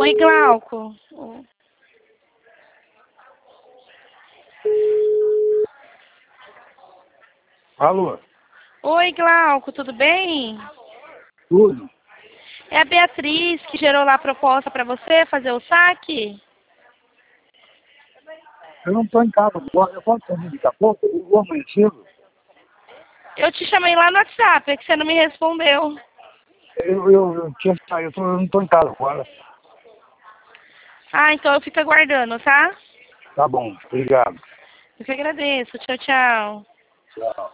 Oi, Glauco. Alô? Oi, Glauco, tudo bem? Tudo? É a Beatriz que gerou lá a proposta para você fazer o saque? Eu não estou em casa agora. Eu posso sair daqui a pouco? Eu vou amanhã cedo. Eu te chamei lá no WhatsApp, é que você não me respondeu. Eu tinha saído, eu não estou em casa agora. Ah, então eu fico aguardando, tá? Tá bom, obrigado. Eu que agradeço. Tchau, tchau. Tchau.